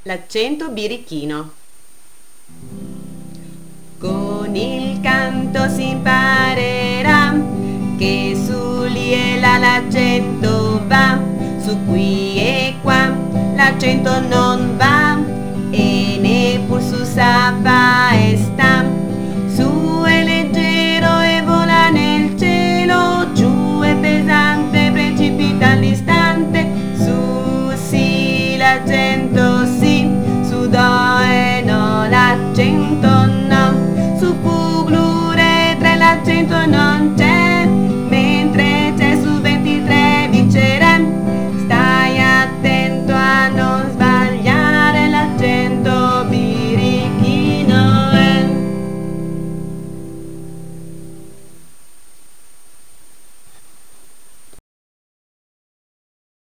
L'accento birichino. Con il canto si imparerà che su lì e là l'accento va, su qui e qua l'accento non va, e neppur su sa va e sta. Su è leggero e vola nel cielo, giù è pesante, precipita all'istante, su sì l'accento